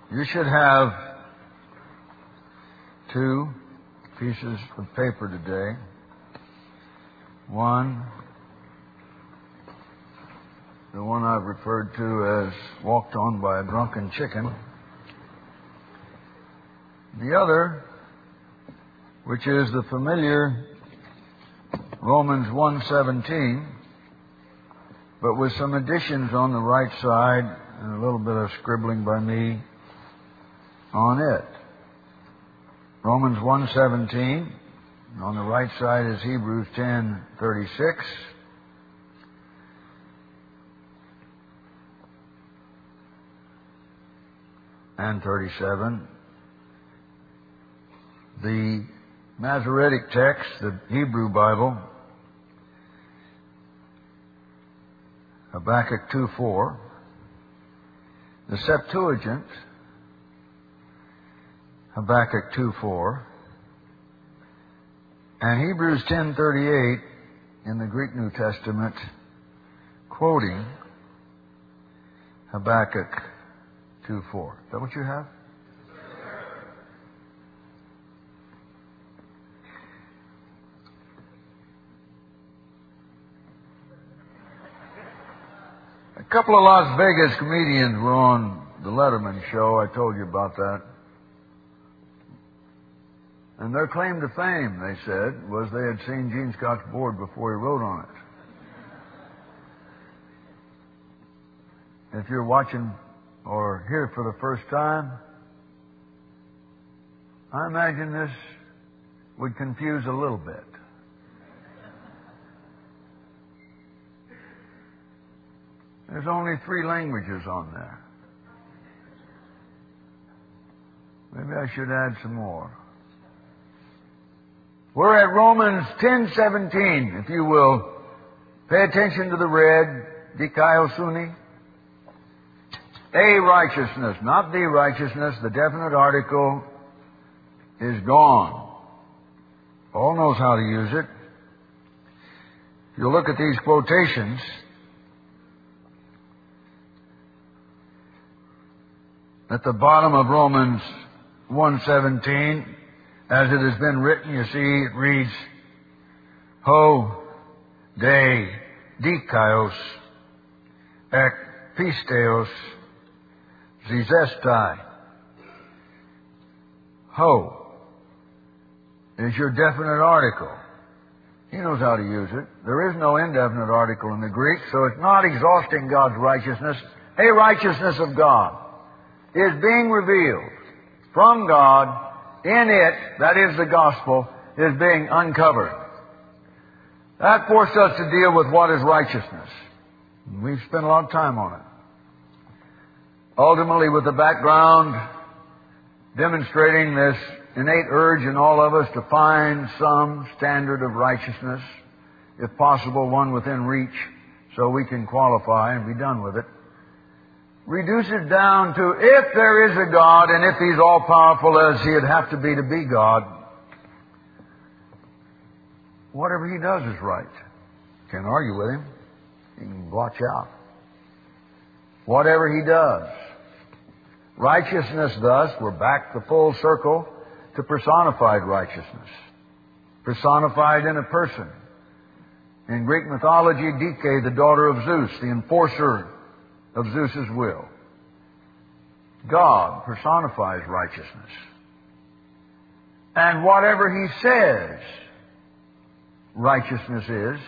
You should have two pieces of paper today. One, the one I've referred to as walked on by a drunken chicken. The other, which is the familiar Romans 1:17, but with some additions on the right side and a little bit of scribbling by me on it. Romans 1:17, on the right side is Hebrews 10:36. And 37. The Masoretic text, the Hebrew Bible, Habakkuk 2:4. The Septuagint, Habakkuk 2:4. And Hebrews 10:38 in the Greek New Testament, quoting Habakkuk 2:4. Is that what you have? A couple of Las Vegas comedians were on the Letterman show. I told you about that. And their claim to fame, they said, was they had seen Gene Scott's board before he wrote on it. If you're watching or here for the first time, I imagine this would confuse a little bit. There's only 3 languages on there. Maybe I should add some more. We're at Romans 10:17, if you will. Pay attention to the red, dikaiosune. A righteousness, not the righteousness. The definite article is gone. Paul knows how to use it. If you look at these quotations, at the bottom of Romans 1:17, as it has been written, you see, it reads, Ho, de, dikaios, ek pisteos, zizestai. Ho is your definite article. He knows how to use it. There is no indefinite article in the Greek, so it's not exhausting God's righteousness. A righteousness of God is being revealed from God. In it, that is the gospel, is being uncovered. That forced us to deal with what is righteousness. We've spent a lot of time on it. Ultimately, with the background demonstrating this innate urge in all of us to find some standard of righteousness, if possible, one within reach, so we can qualify and be done with it. Reduce it down to, if there is a God, and if He's all-powerful as He'd have to be God, whatever He does is right. Can't argue with Him. You can blotch out. Whatever He does. Righteousness, thus, we're back the full circle to personified righteousness. Personified in a person. In Greek mythology, Dike, the daughter of Zeus, the enforcer of Zeus's will. God personifies righteousness. And whatever He says righteousness is,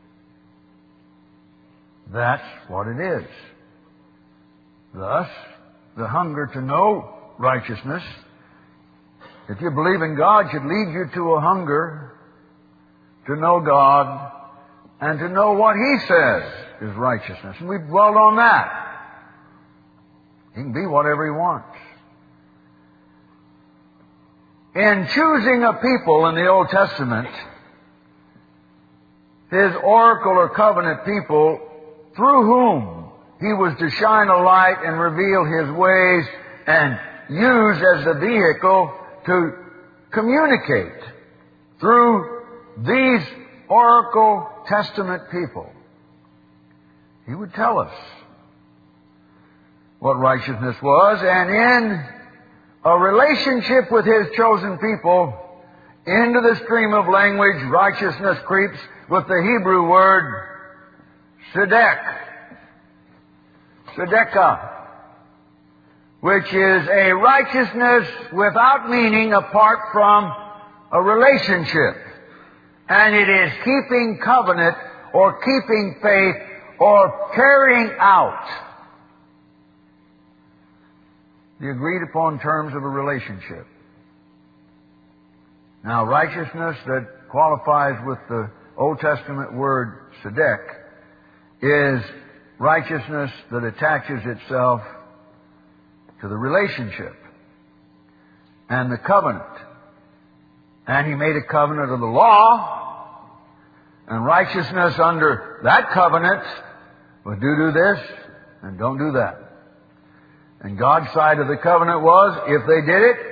that's what it is. Thus, the hunger to know righteousness, if you believe in God, should lead you to a hunger to know God and to know what He says is righteousness. And we've dwelled on that. He can be whatever He wants. In choosing a people in the Old Testament, His oracle or covenant people, through whom He was to shine a light and reveal His ways and use as the vehicle to communicate through these oracle testament people. He would tell us what righteousness was, and in a relationship with His chosen people, into the stream of language, righteousness creeps with the Hebrew word tzedek, tzedekah, which is a righteousness without meaning apart from a relationship. And it is keeping covenant or keeping faith or carrying out the agreed upon terms of a relationship. Now, righteousness that qualifies with the Old Testament word tzedek is righteousness that attaches itself to the relationship and the covenant. And He made a covenant of the law, and righteousness under that covenant was do this and don't do that. And God's side of the covenant was, if they did it,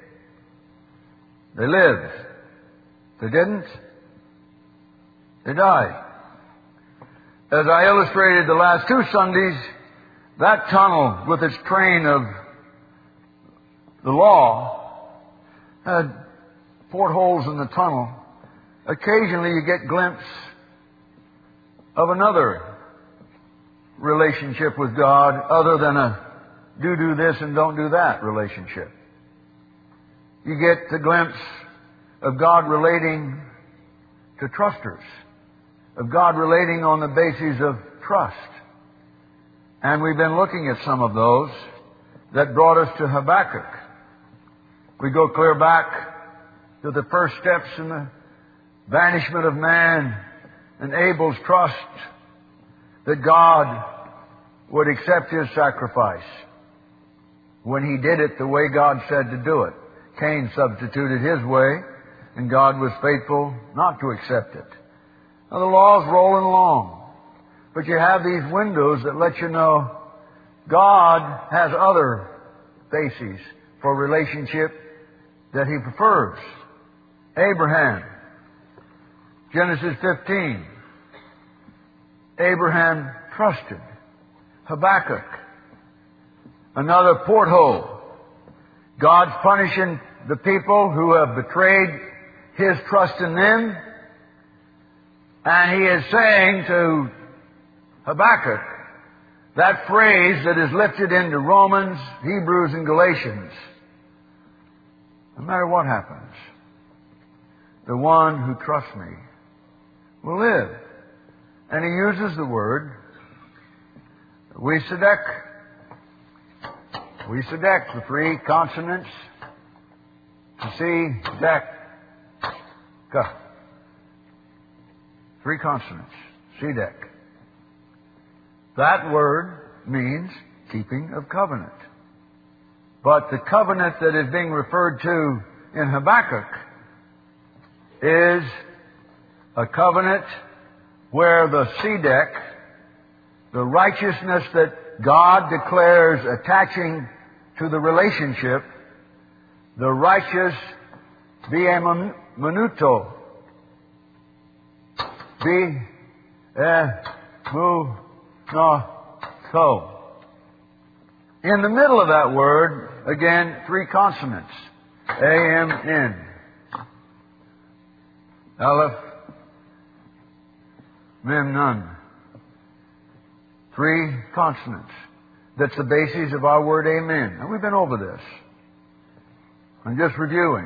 they lived. If they didn't, they died. As I illustrated the last 2 Sundays, that tunnel with its train of the law had portholes in the tunnel. Occasionally you get a glimpse of another relationship with God other than a do this and don't do that relationship. You get the glimpse of God relating to trusters, of God relating on the basis of trust. And we've been looking at some of those that brought us to Habakkuk. We go clear back to the first steps in the banishment of man and Abel's trust that God would accept his sacrifice when he did it the way God said to do it. Cain substituted his way, and God was faithful not to accept it. Now the law's rolling along, but you have these windows that let you know God has other bases for relationship that He prefers. Abraham, Genesis 15. Abraham trusted. Habakkuk, another porthole. God's punishing the people who have betrayed His trust in them. And He is saying to Habakkuk that phrase that is lifted into Romans, Hebrews, and Galatians. No matter what happens, the one who trusts me will live. And He uses the word tzedek. Tzedek, the 3 consonants. Tzedek. 3 consonants. Tzedek. That word means keeping of covenant. But the covenant that is being referred to in Habakkuk is a covenant where the tzedek, the righteousness that God declares attaching to the relationship, the righteous b'emunuto, b'emunuto. In the middle of that word, again, 3 consonants. A-M-N. Aleph, Mem, Nun. 3 consonants. That's the basis of our word amen. And we've been over this. I'm just reviewing.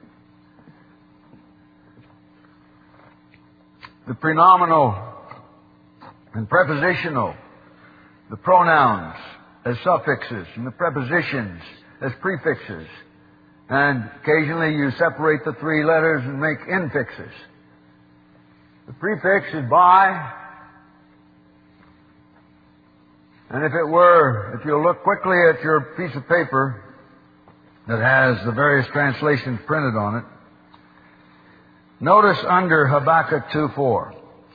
The pronominal and prepositional, the pronouns as suffixes, and the prepositions as prefixes. And occasionally you separate the 3 letters and make infixes. The prefix is by. And if you'll look quickly at your piece of paper that has the various translations printed on it, notice under Habakkuk 2:4.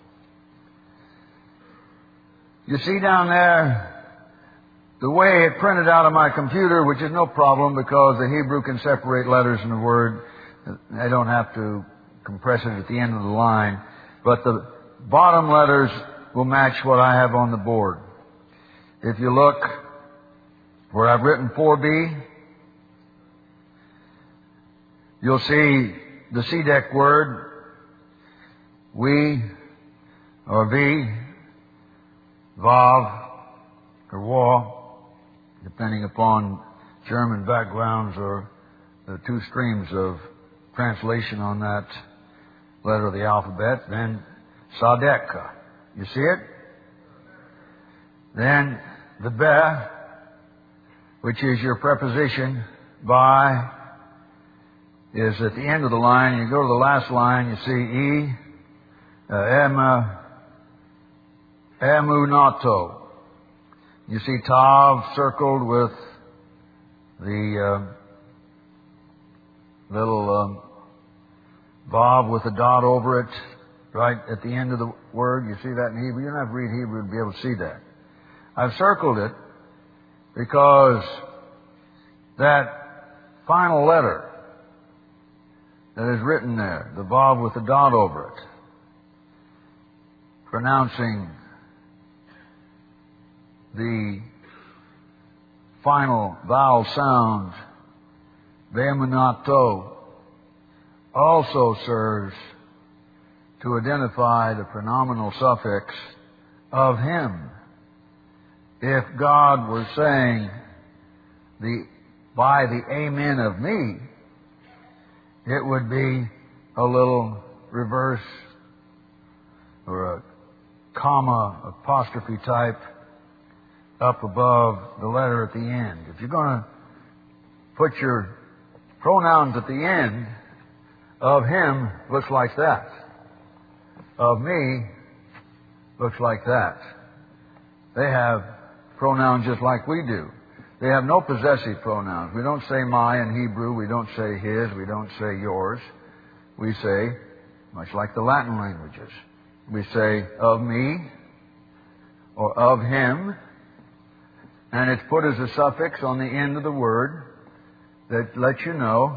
You see down there the way it printed out on my computer, which is no problem because the Hebrew can separate letters in the word. I don't have to compress it at the end of the line. But the bottom letters will match what I have on the board. If you look where I've written 4b, you'll see the Tzedek word, we, or V, Vav, or Wa, depending upon German backgrounds or the two streams of translation on that letter of the alphabet. Then Sadek. You see it? Then the Be, which is your preposition, by, is at the end of the line. You go to the last line, you see E, Emunato. You see Tav circled with the little Vav with a dot over it, right at the end of the word. You see that in Hebrew? You don't have to read Hebrew to be able to see that. I've circled it because that final letter that is written there, the Vav with the dot over it, pronouncing the final vowel sound, Ve'emunato, also serves to identify the pronominal suffix of Him. If God were saying by the Amen of me, it would be a little reverse or a comma, apostrophe type up above the letter at the end. If you're going to put your pronouns at the end, of Him looks like that. Of me looks like that. They have pronouns just like we do. They have no possessive pronouns. We don't say my in Hebrew. We don't say his. We don't say yours. We say, much like the Latin languages, we say of me or of him, and it's put as a suffix on the end of the word that lets you know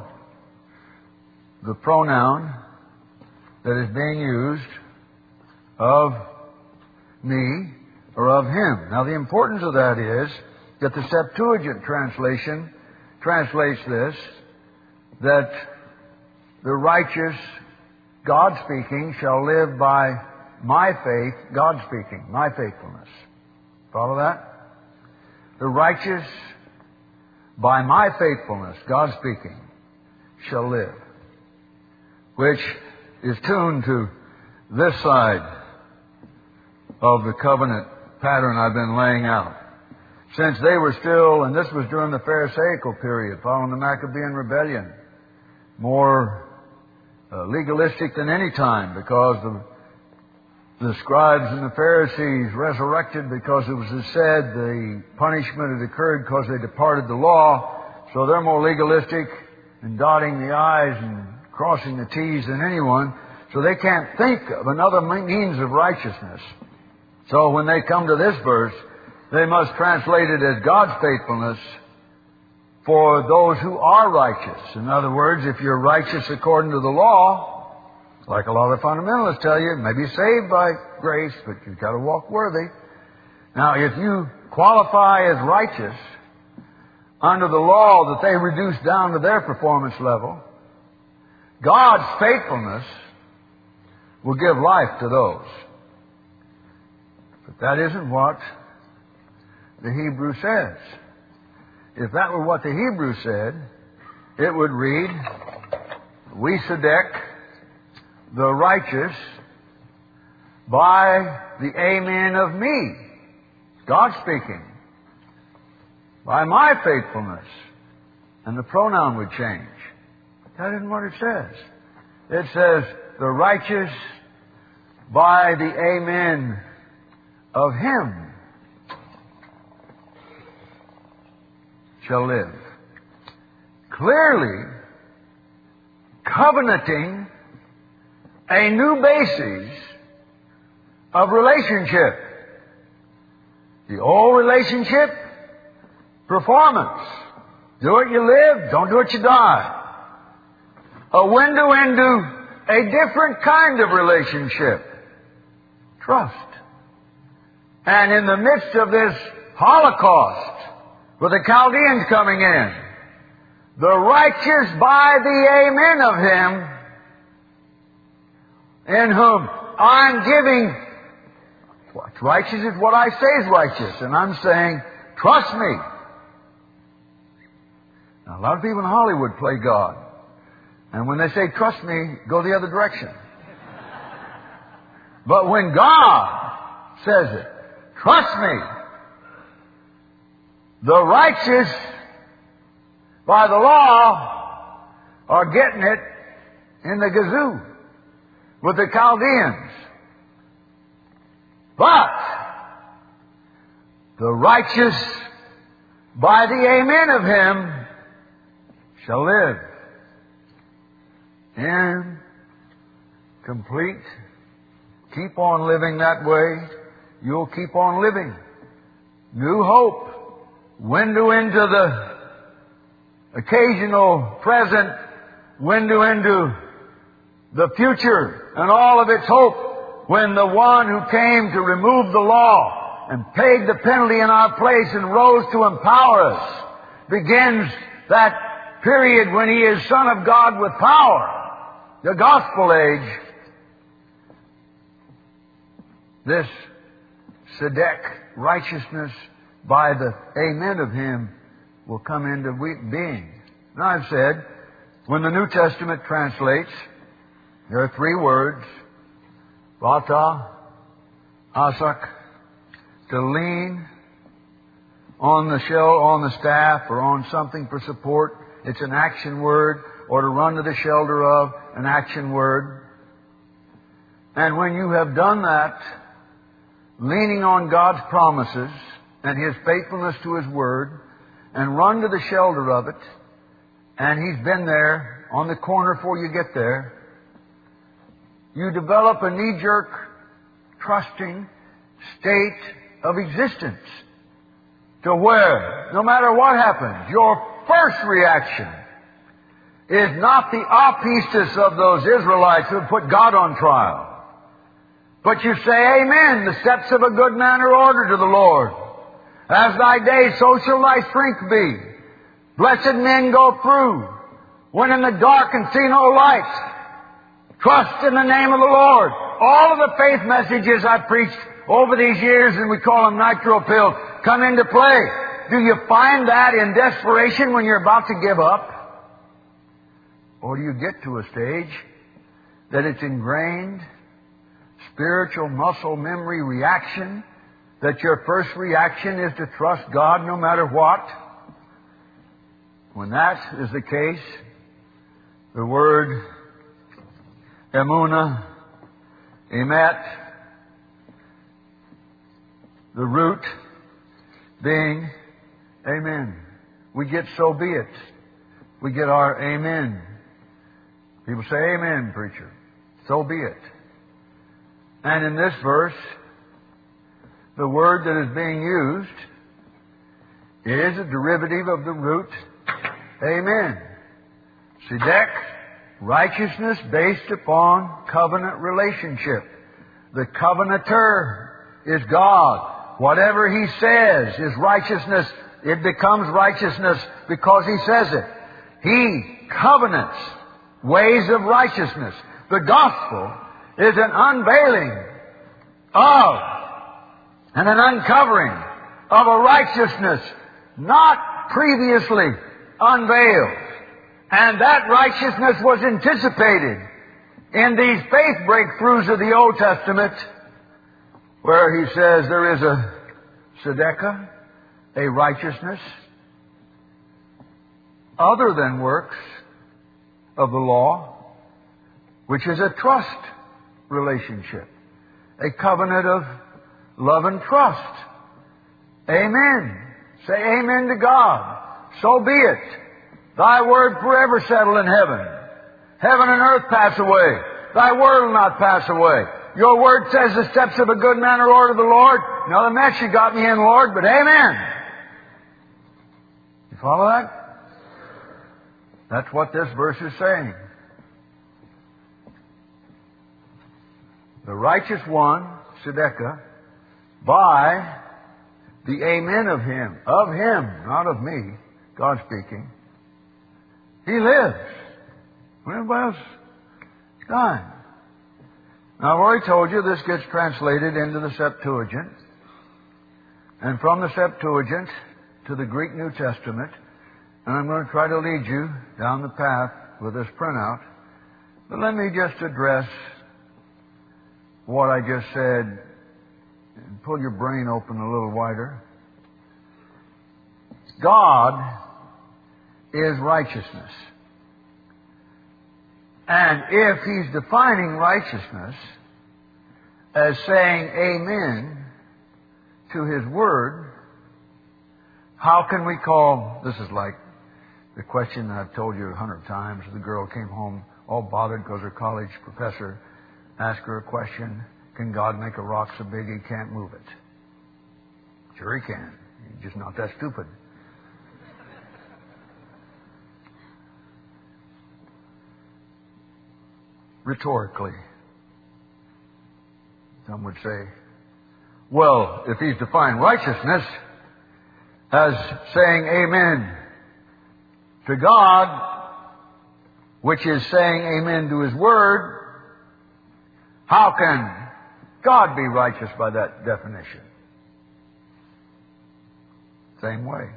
the pronoun that is being used of me or of him. Now, the importance of that is that the Septuagint translation translates this, that the righteous, God speaking, shall live by my faith, God speaking, my faithfulness. Follow that? The righteous, by my faithfulness, God speaking, shall live. Which is tuned to this side of the covenant pattern I've been laying out. Since they were still, and this was during the Pharisaical period, following the Maccabean rebellion, more legalistic than any time, because the scribes and the Pharisees resurrected because it was said the punishment had occurred because they departed the law. So they're more legalistic and dotting the I's and crossing the T's than anyone. So they can't think of another means of righteousness. So when they come to this verse, they must translate it as God's faithfulness for those who are righteous. In other words, if you're righteous according to the law, like a lot of fundamentalists tell you, maybe saved by grace, but you've got to walk worthy. Now, if you qualify as righteous under the law that they reduce down to their performance level, God's faithfulness will give life to those. But that isn't what the Hebrew says. If that were what the Hebrew said, it would read, we Tzedek, the righteous, by the Amen of me, God speaking, by my faithfulness, and the pronoun would change. That isn't what it says. It says, the righteous by the Amen of Him shall live. Clearly covenanting a new basis of relationship. The old relationship, performance. Do it, you live. Don't do it, you die. A window into a different kind of relationship. Trust. And in the midst of this Holocaust with the Chaldeans coming in. The righteous by the amen of Him in whom I'm giving. What's righteous is what I say is righteous. And I'm saying, trust me. Now, a lot of people in Hollywood play God. And when they say, trust me, go the other direction. But when God says it, trust me, the righteous by the law are getting it in the gazoo with the Chaldeans. But the righteous by the amen of Him shall live in complete. Keep on living that way. You'll keep on living. New hope. Window into the occasional present. Window into the future and all of its hope, when the one who came to remove the law and paid the penalty in our place and rose to empower us begins that period when He is Son of God with power, the gospel age. This Tzedek, righteousness by the amen of Him, will come into being. And I've said, when the New Testament translates, there are three words, Vata, Asak, to lean on the shell, on the staff, or on something for support. It's an action word. Or to run to the shelter of, an action word. And when you have done that, leaning on God's promises and His faithfulness to His Word, and run to the shelter of it, and He's been there on the corner before you get there, you develop a knee-jerk, trusting state of existence to where, no matter what happens, your first reaction is not the apistus of those Israelites who put God on trial. But you say, Amen, the steps of a good man are ordered to the Lord. As thy day, so shall thy strength be. Blessed men go through, when in the dark and see no light. Trust in the name of the Lord. All of the faith messages I've preached over these years, and we call them nitro pills, come into play. Do you find that in desperation when you're about to give up? Or do you get to a stage that it's ingrained, spiritual muscle memory reaction, that your first reaction is to trust God no matter what? When that is the case, the word emunah, emet, the root being amen. We get so be it. We get our amen. People say, Amen, preacher. So be it. And in this verse, the word that is being used is a derivative of the root amen. Tzedek, righteousness based upon covenant relationship. The covenanter is God. Whatever He says is righteousness. It becomes righteousness because He says it. He covenants ways of righteousness. The gospel is an unveiling of and an uncovering of a righteousness not previously unveiled. And that righteousness was anticipated in these faith breakthroughs of the Old Testament, where He says there is a tzedekah, a righteousness other than works of the law, which is a trust relationship, a covenant of love and trust. Amen. Say amen to God. So be it. Thy word forever settled in heaven. Heaven and earth pass away. Thy word will not pass away. Your word says the steps of a good man are ordered of the Lord. Another mess you got me in, Lord, but amen. You follow that? That's what this verse is saying. The righteous one, tzedekah, by the amen of Him, not of me, God speaking. He lives when everybody else is dying. Now, I've already told you this gets translated into the Septuagint, and from the Septuagint to the Greek New Testament, and I'm going to try to lead you down the path with this printout. But let me just address what I just said and pull your brain open a little wider. God is righteousness. And if He's defining righteousness as saying amen to His Word, how can we call, this is like the question that I've told you 100 times. The girl came home all bothered because her college professor asked her a question. Can God make a rock so big He can't move it? Sure He can. He's just not that stupid. Rhetorically, some would say, well, if He's defined righteousness as saying amen to God, which is saying amen to His Word, how can God be righteous by that definition? Same way.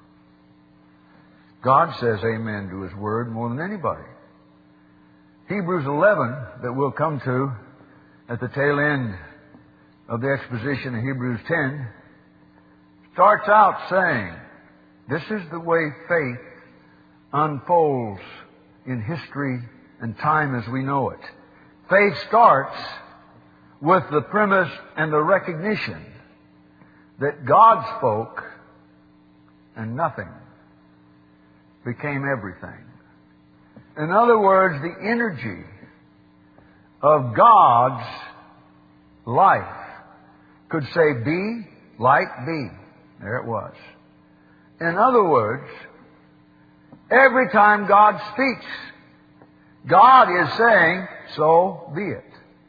God says amen to His Word more than anybody. Hebrews 11, that we'll come to at the tail end of the exposition of Hebrews 10, starts out saying, this is the way faith unfolds in history and time as we know it. Faith starts with the premise and the recognition that God spoke and nothing became everything. In other words, the energy of God's life could say, be, light, be. There it was. In other words, every time God speaks, God is saying, so be it.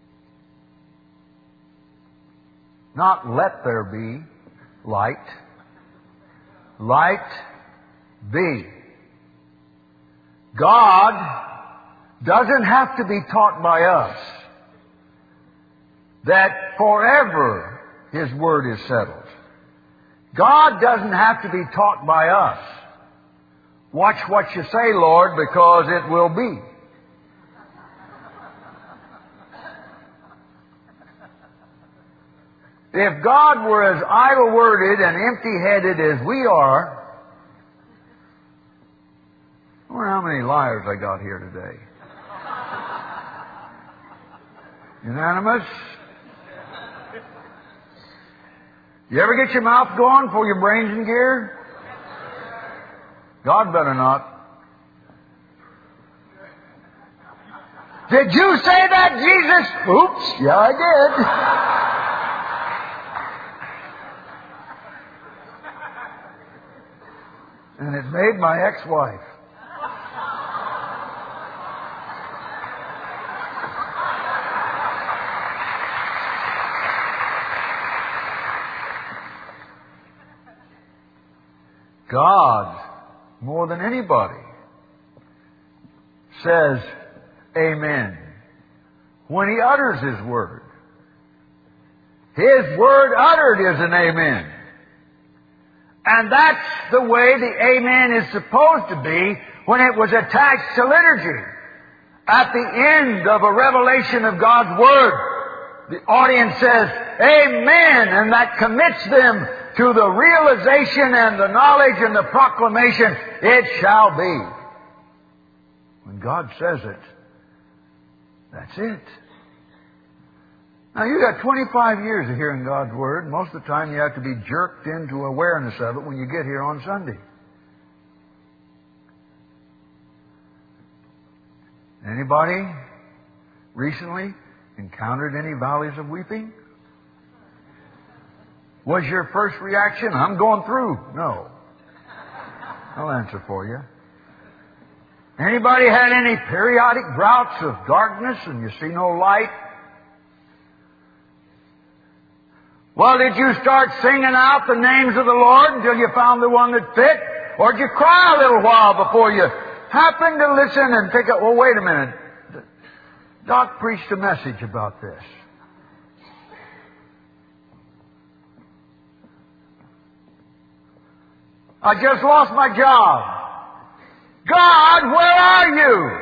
Not let there be light. Light be. God doesn't have to be taught by us that forever His Word is settled. God doesn't have to be taught by us. Watch what you say, Lord, because it will be. If God were as idle-worded and empty-headed as we are, I wonder how many liars I got here today. Unanimous? You ever get your mouth going before your brain's in gear? God better not. Did you say that, Jesus? Oops, yeah, I did. And it made my ex-wife. God, more than anybody, says amen when He utters His Word. His Word uttered is an amen. And that's the way the amen is supposed to be when it was attached to liturgy. At the end of a revelation of God's Word, the audience says, amen, and that commits them to the realization and the knowledge and the proclamation, it shall be. When God says it, that's it. Now, you got 25 years of hearing God's Word. Most of the time you have to be jerked into awareness of it when you get here on Sunday. Anybody recently encountered any valleys of weeping? Was your first reaction, I'm going through? No. I'll answer for you. Anybody had any periodic droughts of darkness and you see no light? Well, did you start singing out the names of the Lord until you found the one that fit? Or did you cry a little while before you happened to listen and pick up, well, wait a minute. Doc preached a message about this. I just lost my job. God, where are you?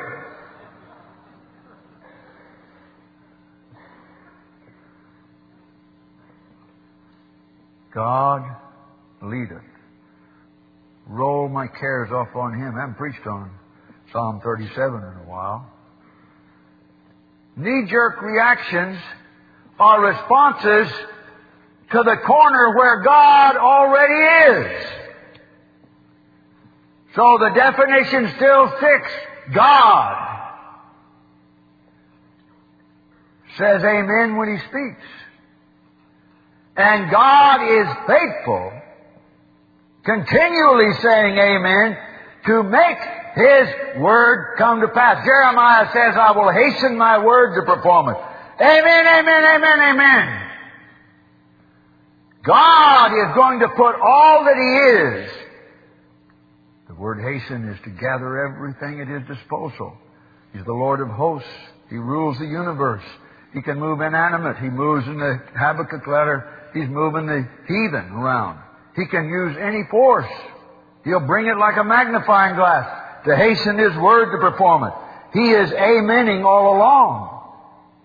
God leadeth. Roll my cares off on Him. I haven't preached on Psalm 37 in a while. Knee-jerk reactions are responses to the corner where God already is. So the definition still sticks. God says amen when He speaks. And God is faithful, continually saying amen, to make His word come to pass. Jeremiah says, I will hasten my word to perform it. Amen, amen, amen, amen. God is going to put all that He is. The word hasten is to gather everything at His disposal. He's the Lord of hosts. He rules the universe. He can move inanimate. He moves in the Habakkuk letter. He's moving the heathen around. He can use any force. He'll bring it like a magnifying glass to hasten His word to perform it. He is amening all along,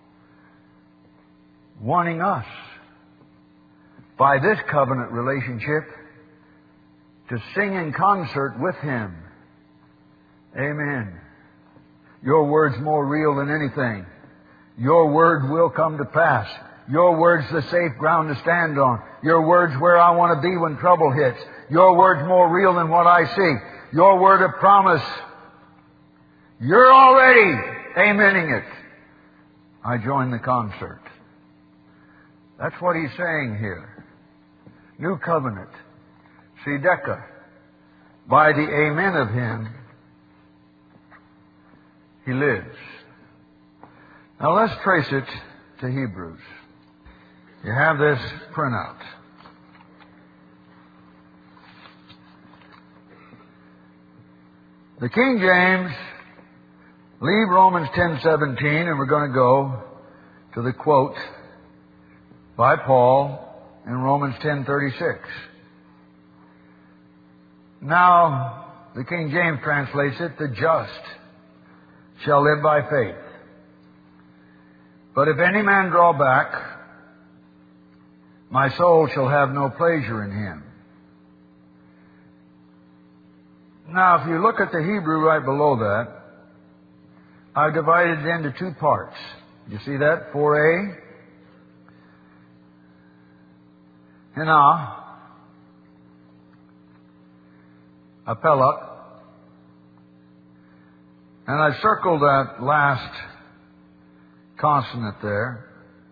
wanting us, by this covenant relationship, to sing in concert with Him. Amen. Your word's more real than anything. Your word will come to pass. Your word's the safe ground to stand on. Your word's where I want to be when trouble hits. Your word's more real than what I see. Your word of promise. You're already amening it. I join the concert. That's what He's saying here. New covenant. Tzedekah. By the amen of Him, He lives. Now let's trace it to Hebrews. You have this printout. The King James, leave Romans 10:17, and we're going to go to the quote by Paul in Romans 10:36. Now, the King James translates it, the just shall live by faith. But if any man draw back, my soul shall have no pleasure in him. Now, if you look at the Hebrew right below that, I've divided it into two parts. You see that? 4a. Hina. Apelak. And I circled that last consonant there,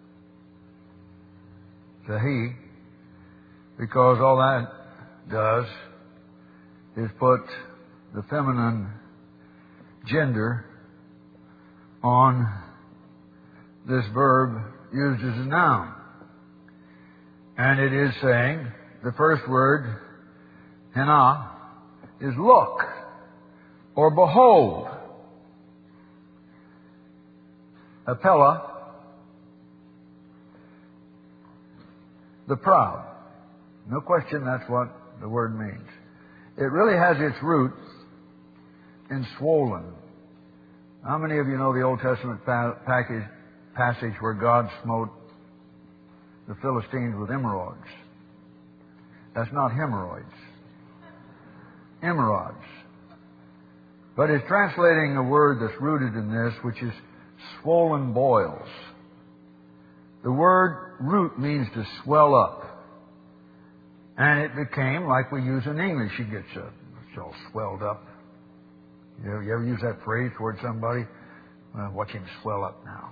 the he, because all that does is put the feminine gender on this verb used as a noun. And it is saying, the first word, hina, is look or behold. Apella, the proud. No question that's what the word means. It really has its roots in swollen. How many of you know the Old Testament passage where God smote the Philistines with emerods? That's not hemorrhoids. Emerods. But it's translating a word that's rooted in this, which is swollen boils. The word root means to swell up. And it became, like we use in English, she gets all swelled up. You ever use that phrase toward somebody? Well, watch him swell up now.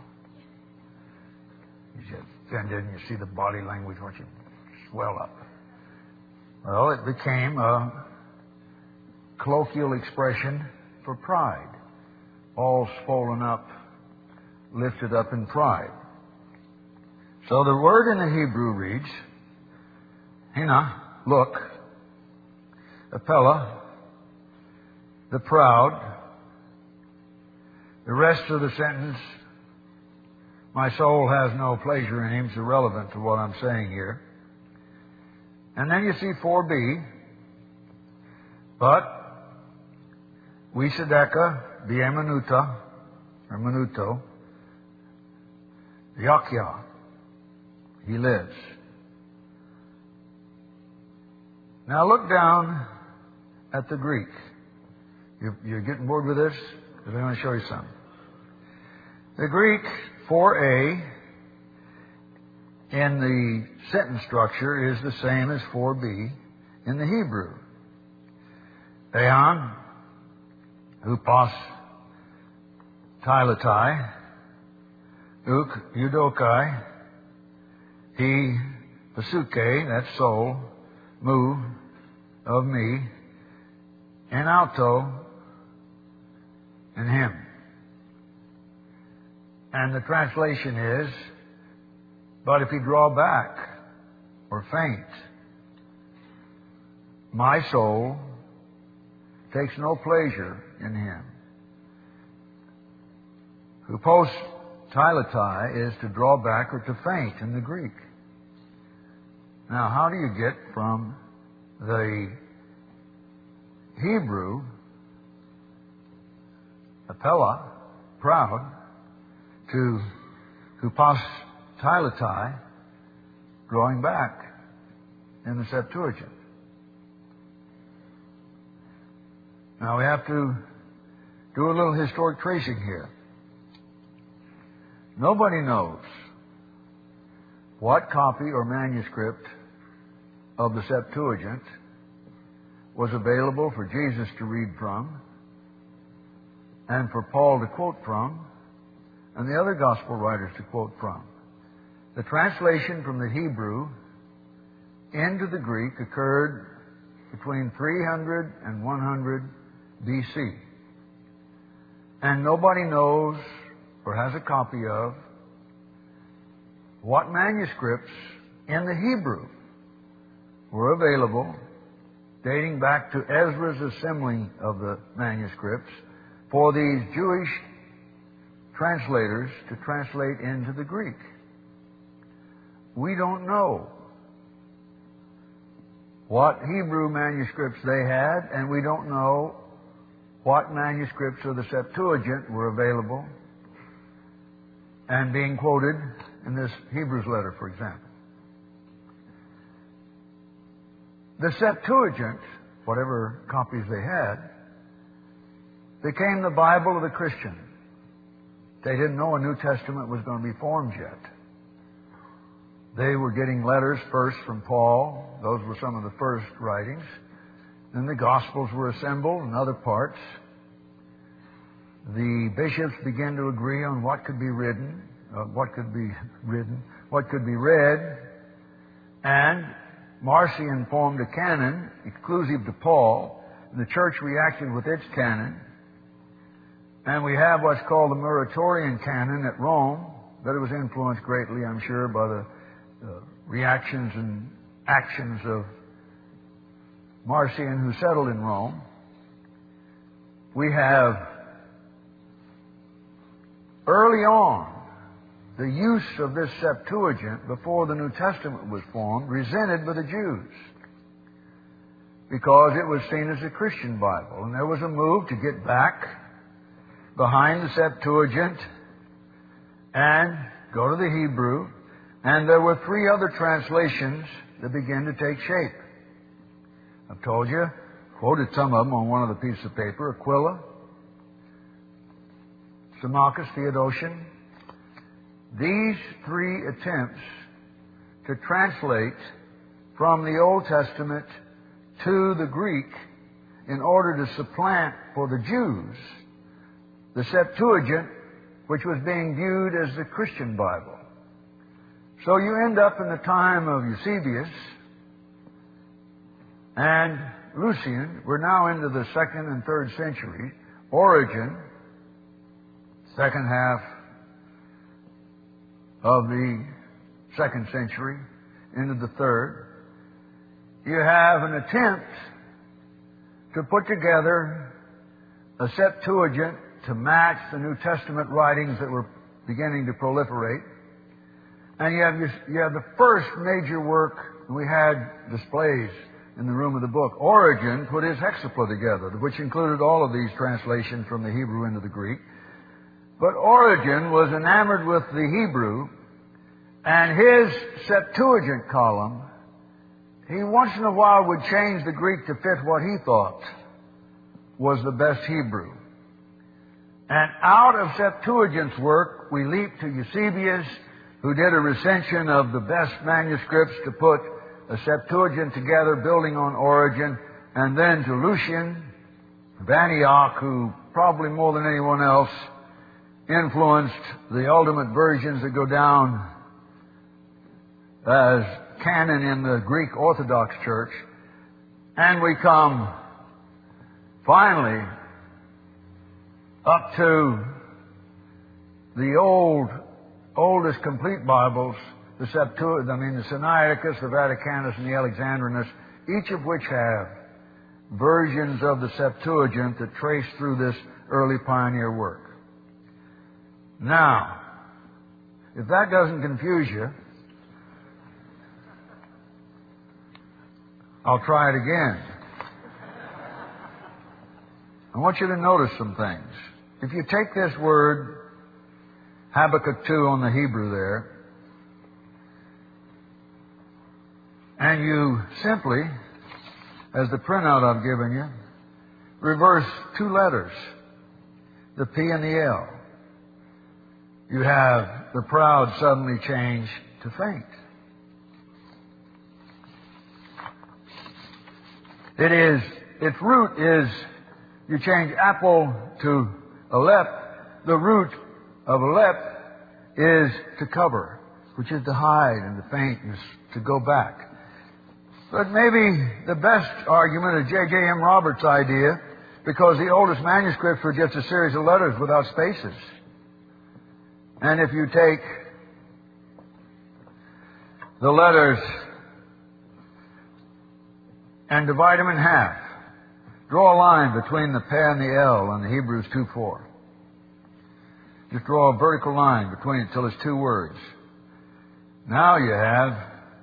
He's offended and you see the body language, watch him swell up. Well, it became a colloquial expression for pride. All swollen up, lifted up in pride. So the word in the Hebrew reads, Hina, look. Apella, the proud. The rest of the sentence, my soul has no pleasure in him, is irrelevant to what I'm saying here. And then you see 4b, but Wisadeka, Biemanuta, or Manuto, Yakya, he lives. Now look down at the Greek. You're getting bored with this? Because I want to show you something. The Greek 4a in the sentence structure is the same as 4b in the Hebrew. Eon, Upos, Tylatai, Uk, Eudokai, He, Pasuke, that's soul, Mu, of me, and Auto, and him. And the translation is, but if he draw back or faint, my soul takes no pleasure in him. Hupos tylatai is to draw back or to faint in the Greek. Now, how do you get from the Hebrew, apella, proud, to hupos tylatai, drawing back in the Septuagint? Now we have to do a little historic tracing here. Nobody knows what copy or manuscript of the Septuagint was available for Jesus to read from and for Paul to quote from and the other gospel writers to quote from. The translation from the Hebrew into the Greek occurred between 300 and 100 BC. And nobody knows or has a copy of what manuscripts in the Hebrew were available dating back to Ezra's assembling of the manuscripts for these Jewish translators to translate into the Greek. We don't know what Hebrew manuscripts they had, and we don't know what manuscripts of the Septuagint were available and being quoted in this Hebrews letter, for example. The Septuagint, whatever copies they had, became the Bible of the Christian. They didn't know a New Testament was going to be formed yet. They were getting letters first from Paul. Those were some of the first writings. Then the Gospels were assembled in other parts. The bishops began to agree on what could be read, and Marcion formed a canon exclusive to Paul, and the church reacted with its canon. And we have what's called the Muratorian canon at Rome, but it was influenced greatly, I'm sure, by the reactions and actions of Marcion, who settled in Rome. We have early on the use of this Septuagint before the New Testament was formed, resented by the Jews, because it was seen as a Christian Bible. And there was a move to get back behind the Septuagint and go to the Hebrew. And there were three other translations that began to take shape. I've told you, quoted some of them on one of the pieces of paper. Aquila, Symmachus, Theodotion. These three attempts to translate from the Old Testament to the Greek in order to supplant for the Jews the Septuagint, which was being viewed as the Christian Bible. So you end up in the time of Eusebius and Lucian. We're now into the 2nd and 3rd century. Origen, second half of the 2nd century into the 3rd. you have an attempt to put together a Septuagint to match the New Testament writings that were beginning to proliferate. And you have the first major work. We had displays in the room of the book. Origen put his Hexapla together, which included all of these translations from the Hebrew into the Greek. But Origen was enamored with the Hebrew, and his Septuagint column, he once in a while would change the Greek to fit what he thought was the best Hebrew. And out of Septuagint's work, we leap to Eusebius, who did a recension of the best manuscripts to put a Septuagint together, building on Origen, and then to Lucian of Antioch, who probably more than anyone else influenced the ultimate versions that go down as canon in the Greek Orthodox Church. And we come finally up to the oldest complete Bibles, the Sinaiticus, the Vaticanus, and the Alexandrinus, each of which have versions of the Septuagint that trace through this early pioneer work. Now, if that doesn't confuse you, I'll try it again. I want you to notice some things. If you take this word, Habakkuk 2 on the Hebrew there, and you simply, as the printout I've given you, reverse two letters, the P and the L. You have the proud suddenly change to faint. Its root is, you change apple to alep. The root of alep is to cover, which is to hide, and to faint is to go back. But maybe the best argument is J.J.M. Roberts' idea, because the oldest manuscripts were just a series of letters without spaces. And if you take the letters and divide them in half, draw a line between the P and the L on the Hebrews 2:4. Just draw a vertical line between it till it's two words. Now you have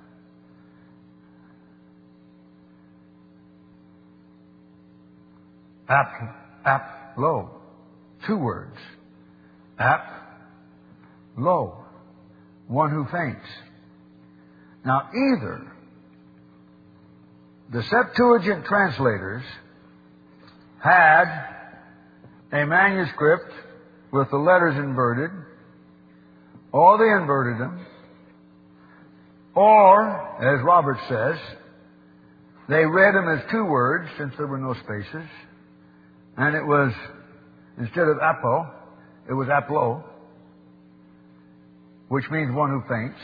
lo, two words. Lo, one who faints. Now either the Septuagint translators had a manuscript with the letters inverted, or they inverted them, or, as Roberts says, they read them as two words, since there were no spaces, and it was, instead of apo, it was aplo, which means one who faints.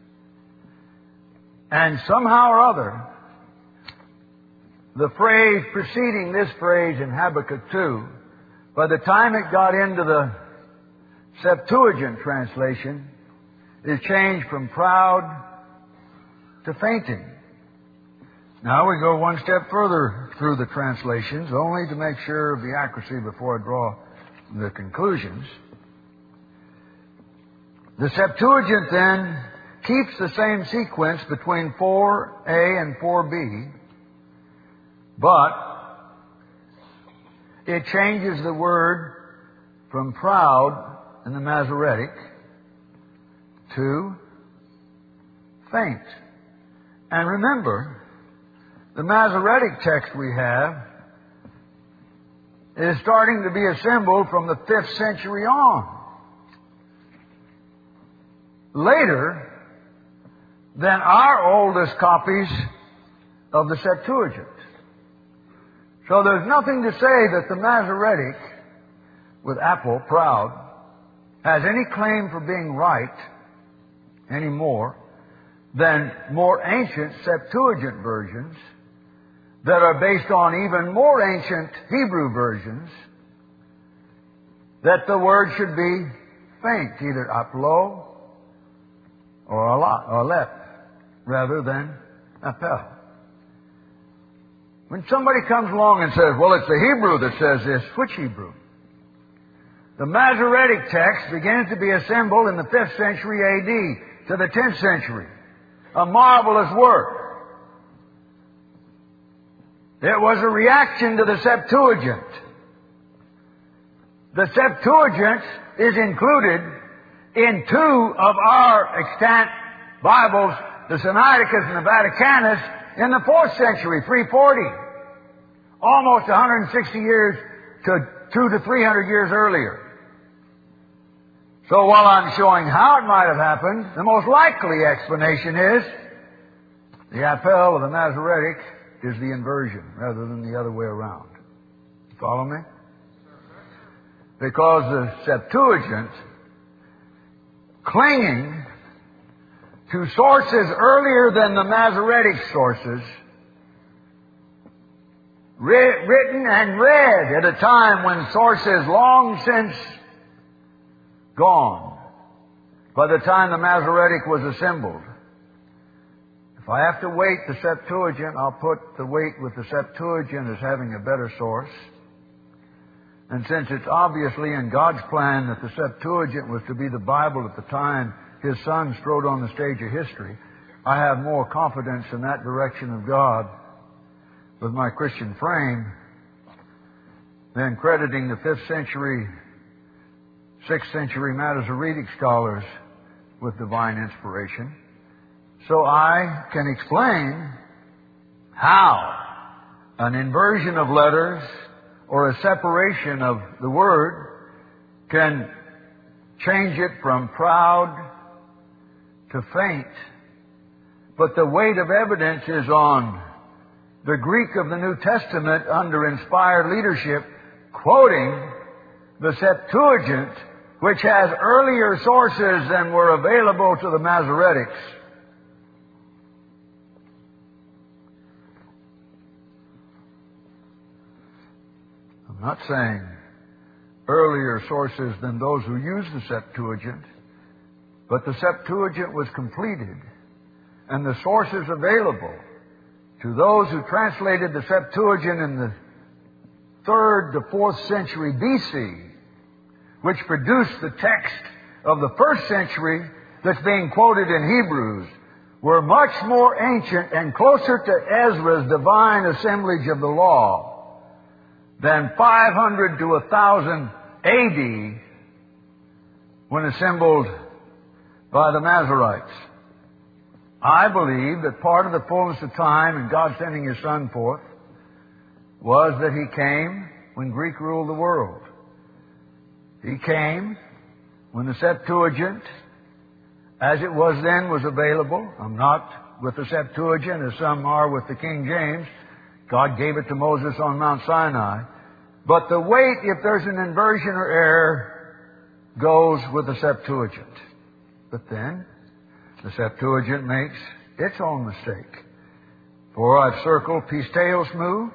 And somehow or other, the phrase preceding this phrase in Habakkuk 2, by the time it got into the Septuagint translation, is changed from proud to fainting. Now we go one step further through the translations, only to make sure of the accuracy before I draw the conclusions. The Septuagint then keeps the same sequence between 4a and 4b, but it changes the word from proud in the Masoretic to faint. And remember, the Masoretic text we have is starting to be assembled from the 5th century on. Later than our oldest copies of the Septuagint. So there's nothing to say that the Masoretic, with apple, proud, has any claim for being right any more than more ancient Septuagint versions that are based on even more ancient Hebrew versions, that the word should be faint, either aplo or alep, rather than apel. When somebody comes along and says, well, it's the Hebrew that says this, which Hebrew? The Masoretic text begins to be assembled in the 5th century A.D. to the 10th century. A marvelous work. It was a reaction to the Septuagint. The Septuagint is included in 2 of our extant Bibles, the Sinaiticus and the Vaticanus, in the 4th century, 340. Almost 160 years to 200 to 300 years earlier. So while I'm showing how it might have happened, the most likely explanation is the appel of the Masoretic is the inversion rather than the other way around. Follow me? Because the Septuagint, clinging to sources earlier than the Masoretic sources, written and read at a time when sources long since gone, by the time the Masoretic was assembled. If I have to weight the Septuagint, I'll put the weight with the Septuagint as having a better source. And since it's obviously in God's plan that the Septuagint was to be the Bible at the time His Son strode on the stage of history, I have more confidence in that direction of God with my Christian frame than crediting the 5th century, 6th century Masoretic scholars with divine inspiration. So I can explain how an inversion of letters or a separation of the word can change it from proud to faint. But the weight of evidence is on the Greek of the New Testament under inspired leadership, quoting the Septuagint, which has earlier sources than were available to the Masoretics. I'm not saying earlier sources than those who use the Septuagint, but the Septuagint was completed, and the sources available to those who translated the Septuagint in the 3rd to 4th century B.C., which produced the text of the 1st century that's being quoted in Hebrews, were much more ancient and closer to Ezra's divine assemblage of the law than 500 to 1000 A.D. when assembled by the Masoretes. I believe that part of the fullness of time and God sending His Son forth was that He came when Greek ruled the world. He came when the Septuagint, as it was then, was available. I'm not with the Septuagint as some are with the King James. God gave it to Moses on Mount Sinai. But the weight, if there's an inversion or error, goes with the Septuagint. But then, the Septuagint makes its own mistake. For I've circled pisteos mu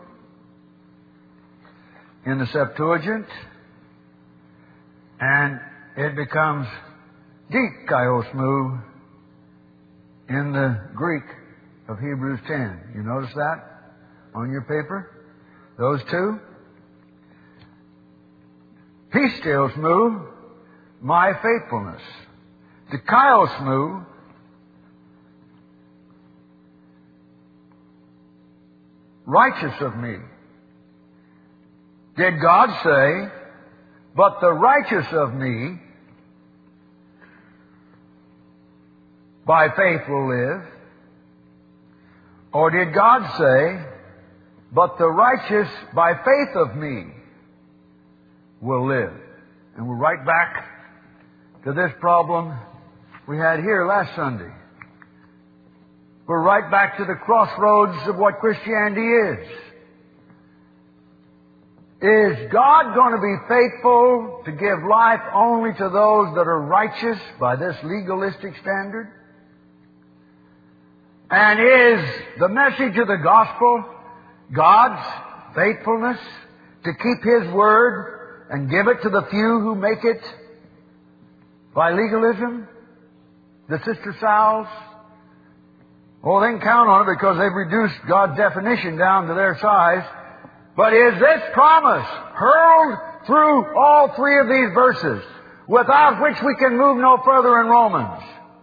in the Septuagint, and it becomes dikaios mu in the Greek of Hebrews 10. You notice that on your paper? Those two? Pisteos mu, my faithfulness. Dikaios mu, righteous of me. Did God say, but the righteous of me by faith will live? Or did God say, but the righteous by faith of me will live? And we're right back to this problem we had here last Sunday. We're right back to the crossroads of what Christianity is. Is God going to be faithful to give life only to those that are righteous by this legalistic standard? And is the message of the gospel God's faithfulness to keep His word and give it to the few who make it by legalism? The Sister Sal's, Oh, they can count on it because they've reduced God's definition down to their size. But is this promise hurled through all three of these verses, without which we can move no further in Romans?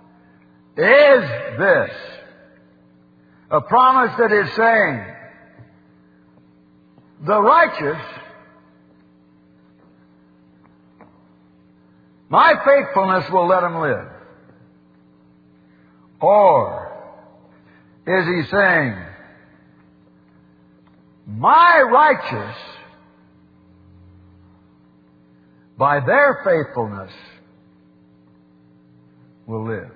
Is this a promise that is saying, the righteous, my faithfulness will let them live? Or is he saying, my righteous, by their faithfulness, will live?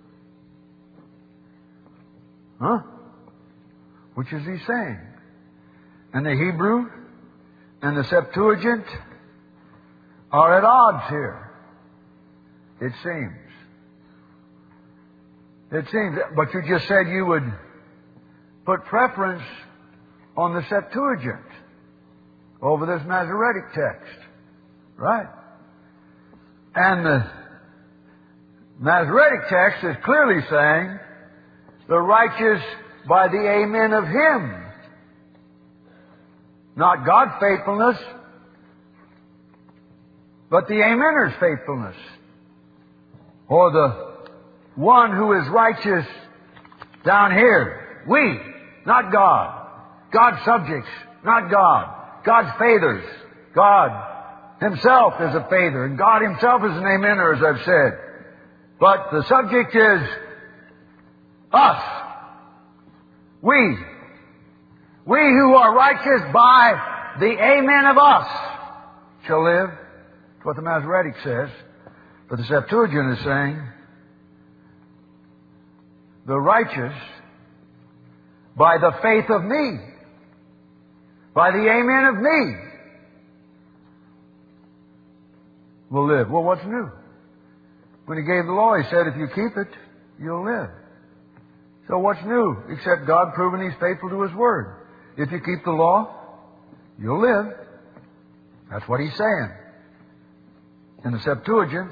Huh? Which is he saying? And the Hebrew and the Septuagint are at odds here, it seems. It seems. But you just said you would put preference on the Septuagint over this Masoretic text. Right? And the Masoretic text is clearly saying, the righteous by the amen of Him. Not God's faithfulness, but the amener's faithfulness. Or the one who is righteous down here. We, not God. God's subjects, not God. God's fathers. God Himself is a father, and God Himself is an amener, as I've said. But the subject is us. We who are righteous by the amen of us shall live. That's what the Masoretic says. But the Septuagint is saying, the righteous by the faith of me, by the amen of me, will live. Well, what's new? When He gave the law, He said, if you keep it, you'll live. So what's new? Except God proving He's faithful to His Word. If you keep the law, you'll live. That's what He's saying. In the Septuagint,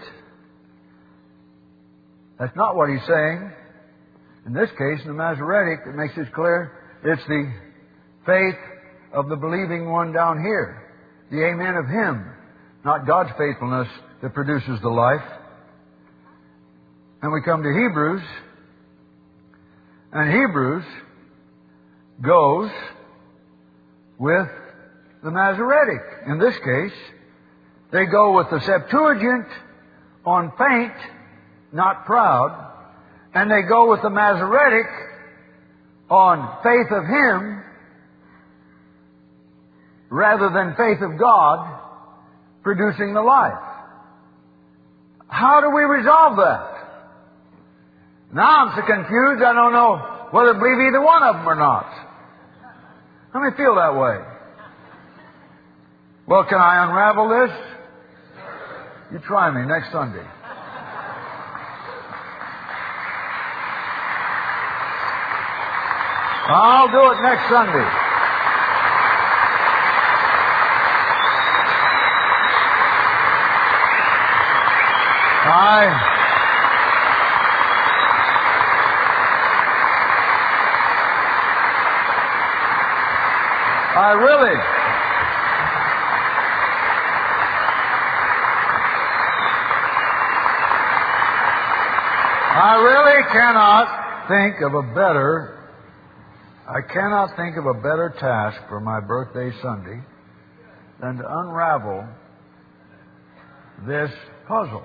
that's not what He's saying. In this case, in the Masoretic, it makes it clear it's the faith of the believing one down here. The amen of Him, not God's faithfulness, that produces the life. And we come to Hebrews, and Hebrews goes with the Masoretic. In this case, they go with the Septuagint on faint, not proud, and they go with the Masoretic on faith of Him rather than faith of God producing the life. How do we resolve that? Now I'm so confused I don't know whether to believe either one of them or not. How many feel that way? Well, can I unravel this? You try me next Sunday. I'll do it next Sunday. I really cannot think of a better task for my birthday Sunday than to unravel this puzzle.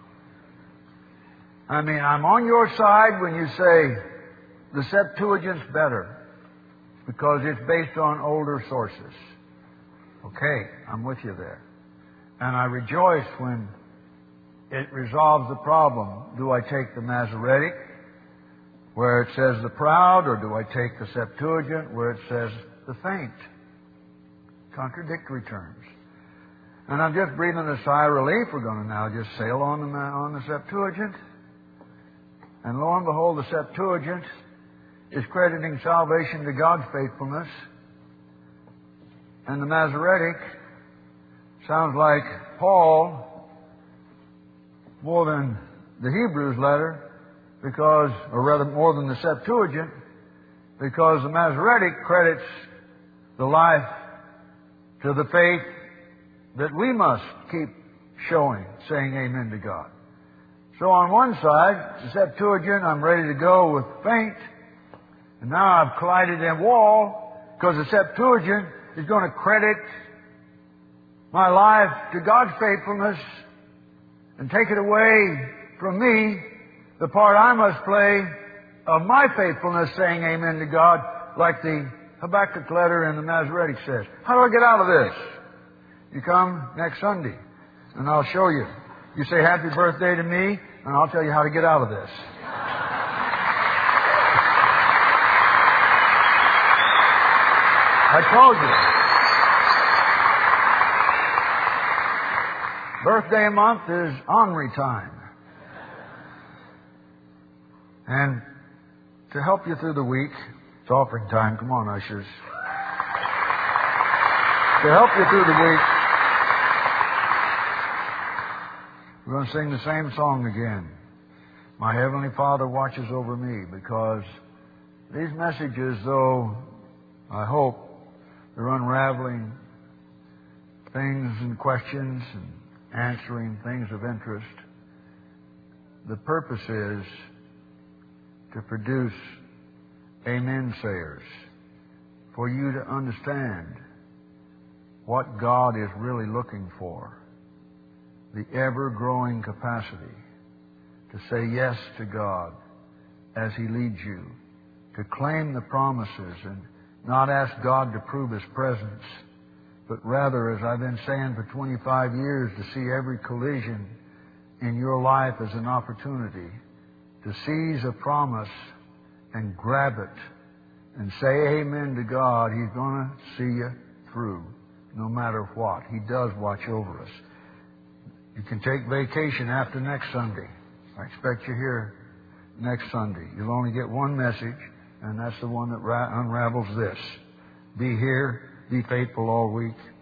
I mean, I'm on your side when you say the Septuagint's better because it's based on older sources. Okay, I'm with you there. And I rejoice when it resolves the problem. Do I take the Masoretic, where it says the proud, or do I take the Septuagint, where it says the faint? Contradictory terms. And I'm just breathing a sigh of relief. We're going to now just sail on the Septuagint. And lo and behold, the Septuagint is crediting salvation to God's faithfulness. And the Masoretic sounds like Paul, more than the Hebrews letter, because, or rather more than the Septuagint, because the Masoretic credits the life to the faith that we must keep showing, saying amen to God. So on one side, the Septuagint, I'm ready to go with faint. And now I've collided that wall because the Septuagint is going to credit my life to God's faithfulness and take it away from me, the part I must play of my faithfulness, saying amen to God, like the Habakkuk letter in the Masoretic says. How do I get out of this? You come next Sunday, and I'll show you. You say happy birthday to me, and I'll tell you how to get out of this. I told you. Birthday month is ornery time. And to help you through the week, it's offering time. Come on, ushers. To help you through the week, we're going to sing the same song again. My Heavenly Father watches over me, because these messages, though I hope they're unraveling things and questions and answering things of interest, the purpose is to produce amen sayers, for you to understand what God is really looking for, the ever-growing capacity to say yes to God as He leads you, to claim the promises and not ask God to prove His presence, but rather, as I've been saying for 25 years, to see every collision in your life as an opportunity to seize a promise and grab it and say amen to God. He's going to see you through no matter what. He does watch over us. You can take vacation after next Sunday. I expect you here next Sunday. You'll only get one message, and that's the one that unravels this. Be here, be faithful all week.